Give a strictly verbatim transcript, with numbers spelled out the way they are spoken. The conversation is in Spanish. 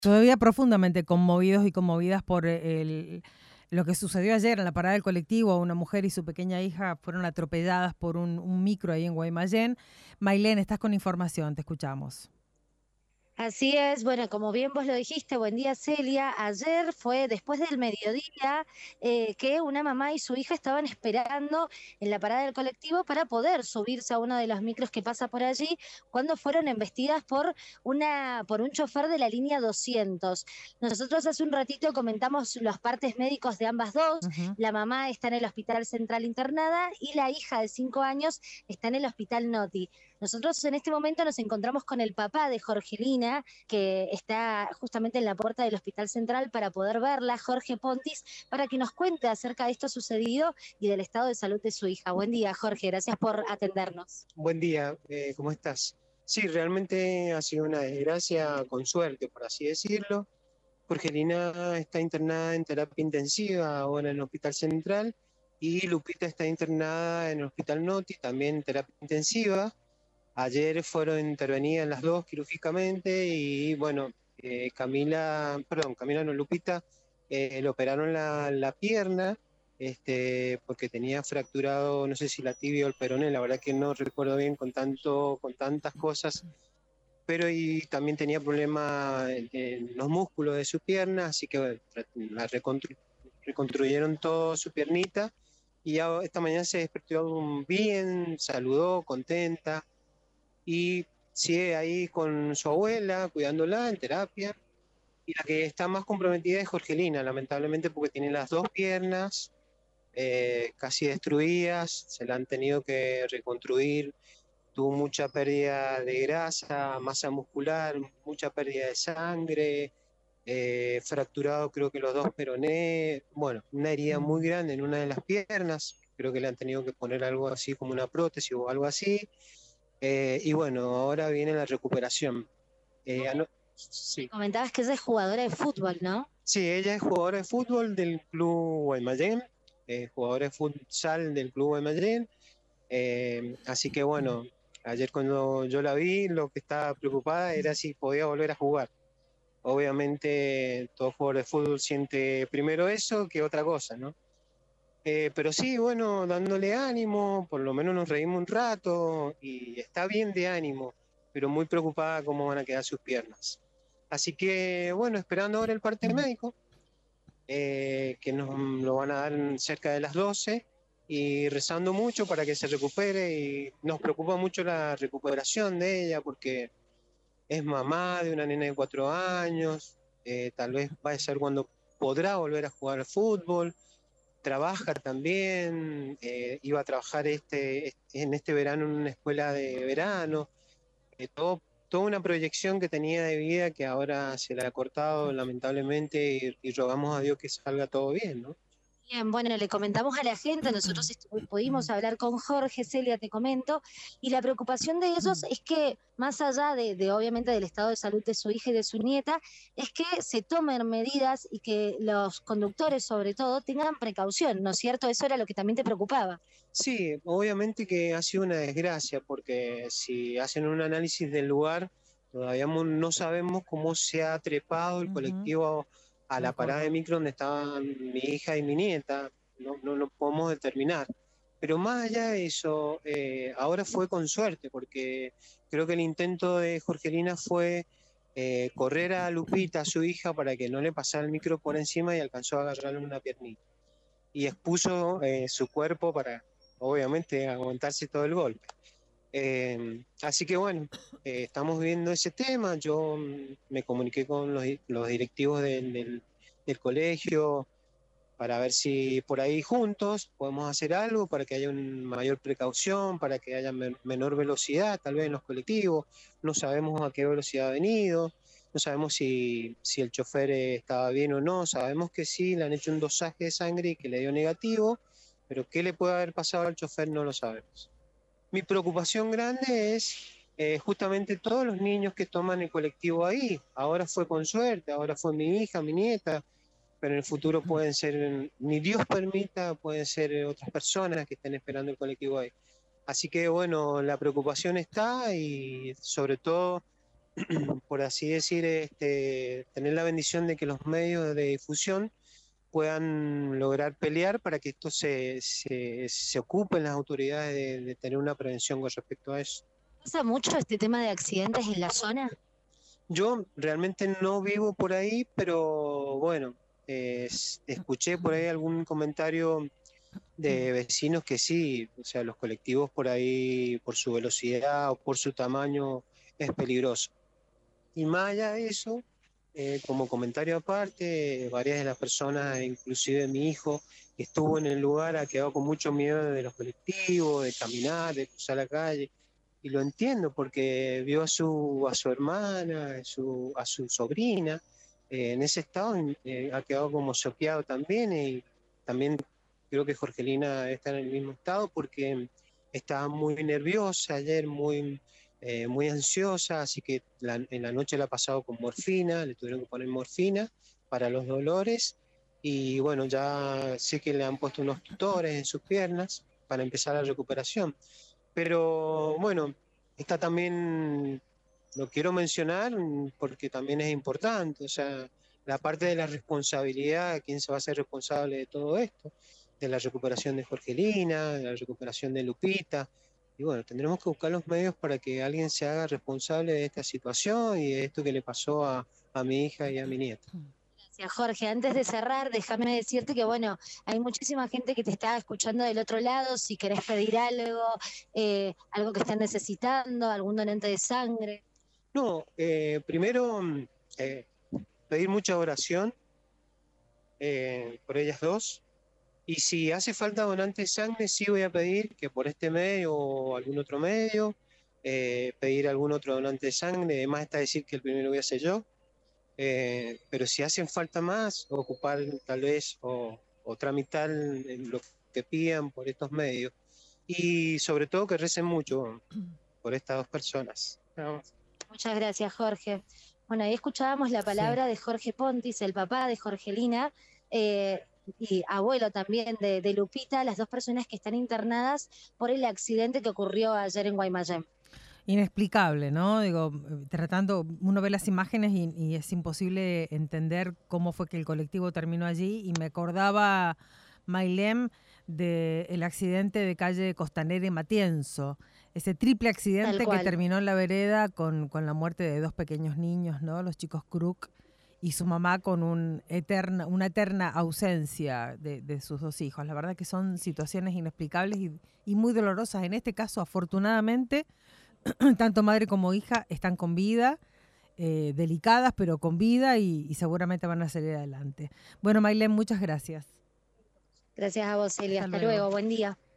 Todavía profundamente conmovidos y conmovidas por el lo que sucedió ayer en la parada del colectivo. Una mujer y su pequeña hija fueron atropelladas por un un micro ahí en Guaymallén. Mailén, estás con información, te escuchamos. Así es, bueno, como bien vos lo dijiste, buen día Celia, ayer fue después del mediodía eh, que una mamá y su hija estaban esperando en la parada del colectivo para poder subirse a uno de los micros que pasa por allí cuando fueron embestidas por, una, por un chofer de la línea doscientos. Nosotros hace un ratito comentamos los partes médicos de ambas dos, Ujú. la mamá está en el Hospital Central internada y la hija de cinco años está en el Hospital Noti. Nosotros en este momento nos encontramos con el papá de Jorgelina, que está justamente en la puerta del Hospital Central para poder verla, Jorge Pontis, para que nos cuente acerca de esto sucedido y del estado de salud de su hija. Buen día, Jorge, gracias por atendernos. Buen día, eh, ¿cómo estás? Sí, realmente ha sido una desgracia con suerte, por así decirlo. Jorgelina está internada en terapia intensiva ahora en el Hospital Central y Lupita está internada en el Hospital Noti, también en terapia intensiva. Ayer fueron intervenidas las dos quirúrgicamente y bueno, eh, Camila, perdón, Camila no, Lupita, eh, le operaron la, la pierna este, porque tenía fracturado, no sé si la tibia o el peroné, la verdad que no recuerdo bien con, tanto, con tantas cosas, pero y también tenía problemas en, en los músculos de su pierna, así que bueno, la reconstru- reconstruyeron todo su piernita y ya esta mañana se despertó bien, saludó, contenta y sigue ahí con su abuela, cuidándola en terapia. Y la que está más comprometida es Jorgelina, lamentablemente porque tiene las dos piernas eh, casi destruidas, se la han tenido que reconstruir, tuvo mucha pérdida de grasa, masa muscular, mucha pérdida de sangre, eh, fracturado creo que los dos peronés, bueno, una herida muy Mm. grande en una de las piernas, creo que le han tenido que poner algo así como una prótesis o algo así. Eh, y bueno, ahora viene la recuperación. Eh, ano- Me sí. comentabas que ella es jugadora de fútbol, ¿no? Sí, ella es jugadora de fútbol del Club Guaymallén, eh, jugadora de futsal del Club Guaymallén. Eh, así que bueno, ayer cuando yo la vi, lo que estaba preocupada era si podía volver a jugar. Obviamente, todo jugador de fútbol siente primero eso que otra cosa, ¿no? Eh, pero sí, bueno, dándole ánimo, por lo menos nos reímos un rato y está bien de ánimo, pero muy preocupada cómo van a quedar sus piernas. Así que, bueno, esperando ahora el parte médico, eh, que nos lo van a dar cerca de las doce y rezando mucho para que se recupere y nos preocupa mucho la recuperación de ella porque es mamá de una nena de cuatro años, eh, tal vez va a ser cuando podrá volver a jugar al fútbol, trabaja también, eh, iba a trabajar este, en este verano en una escuela de verano, eh, todo, toda una proyección que tenía de vida que ahora se le ha cortado lamentablemente y, y rogamos a Dios que salga todo bien, ¿no? Bien, bueno, le comentamos a la gente, nosotros estu- pudimos hablar con Jorge, Celia, te comento, y la preocupación de ellos es que, más allá de, de, obviamente del estado de salud de su hija y de su nieta, es que se tomen medidas y que los conductores, sobre todo, tengan precaución, ¿no es cierto? Eso era lo que también te preocupaba. Sí, obviamente que ha sido una desgracia porque si hacen un análisis del lugar, todavía mo- no sabemos cómo se ha trepado el Ujú. colectivo a De la parada de acuerdo. micro donde estaban mi hija y mi nieta, no, no lo podemos determinar. Pero más allá de eso, eh, ahora fue con suerte porque creo que el intento de Jorgelina fue eh, correr a Lupita, a su hija, para que no le pasara el micro por encima y alcanzó a agarrarle una piernita y expuso eh, su cuerpo para, obviamente, aguantarse todo el golpe. Eh, así que bueno, eh, estamos viendo ese tema. Yo mm, me comuniqué con los, los directivos del, del, del colegio para ver si por ahí juntos podemos hacer algo para que haya una mayor precaución, para que haya men menor velocidad, tal vez en los colectivos. No sabemos a qué velocidad ha venido, no sabemos si, si el chofer eh, estaba bien o no. Sabemos que sí, le han hecho un dosaje de sangre y que le dio negativo, pero qué le puede haber pasado al chofer no lo sabemos. Mi preocupación grande es eh, justamente todos los niños que toman el colectivo ahí. Ahora fue con suerte, ahora fue mi hija, mi nieta, pero en el futuro pueden ser, ni Dios permita, pueden ser otras personas que estén esperando el colectivo ahí. Así que bueno, la preocupación está y sobre todo por así decir, este, tener la bendición de que los medios de difusión puedan lograr pelear para que esto se, se, se ocupen las autoridades de, de tener una prevención con respecto a eso. ¿Pasa mucho este tema de accidentes en la zona? Yo realmente no vivo por ahí, pero bueno, eh, escuché por ahí algún comentario de vecinos que sí, o sea, los colectivos por ahí, por su velocidad o por su tamaño, es peligroso. Y más allá de eso, eh, como comentario aparte, varias de las personas, inclusive mi hijo, que estuvo en el lugar, ha quedado con mucho miedo de los colectivos, de caminar, de cruzar la calle. Y lo entiendo porque vio a su, a su hermana, a su, a su sobrina, eh, en ese estado, eh, ha quedado como choqueado también. Y también creo que Jorgelina está en el mismo estado porque estaba muy nerviosa ayer, muy eh, muy ansiosa, así que la, en la noche la ha pasado con morfina, le tuvieron que poner morfina para los dolores y bueno, ya sé que le han puesto unos tutores en sus piernas para empezar la recuperación. Pero bueno, está también, lo quiero mencionar porque también es importante, o sea, la parte de la responsabilidad, quién se va a hacer responsable de todo esto, de la recuperación de Jorgelina, de la recuperación de Lupita. Y bueno, tendremos que buscar los medios para que alguien se haga responsable de esta situación y de esto que le pasó a, a mi hija y a mi nieta. Gracias, Jorge. Antes de cerrar, déjame decirte que, bueno, hay muchísima gente que te está escuchando del otro lado. Si querés pedir algo, eh, algo que estén necesitando, algún donante de sangre. No, eh, primero eh, pedir mucha oración eh, por ellas dos. Y si hace falta donante de sangre, sí voy a pedir que por este medio o algún otro medio, eh, pedir algún otro donante de sangre. Además está decir que el primero voy a ser yo. Eh, pero si hacen falta más, ocupar tal vez o, o tramitar lo que pidan por estos medios. Y sobre todo que recen mucho por estas dos personas. Vamos. Muchas gracias, Jorge. Bueno, ahí escuchábamos la palabra sí. de Jorge Pontis, el papá de Jorgelina, eh, y abuelo también de, de Lupita, las dos personas que están internadas por el accidente que ocurrió ayer en Guaymallén. Inexplicable, ¿no? Digo, tratando, uno ve las imágenes y, y es imposible entender cómo fue que el colectivo terminó allí, y me acordaba, Mailem, del accidente de calle Costanera y Matienzo, ese triple accidente que terminó en la vereda con, con la muerte de dos pequeños niños, ¿no? Los chicos Kruk y su mamá con un eterna, una eterna ausencia de, de sus dos hijos. La verdad que son situaciones inexplicables y, y muy dolorosas. En este caso, afortunadamente, tanto madre como hija están con vida, eh, delicadas, pero con vida y, y seguramente van a salir adelante. Bueno, Mailén, muchas gracias. Gracias a vos, Celia. Hasta, Hasta luego. luego, buen día.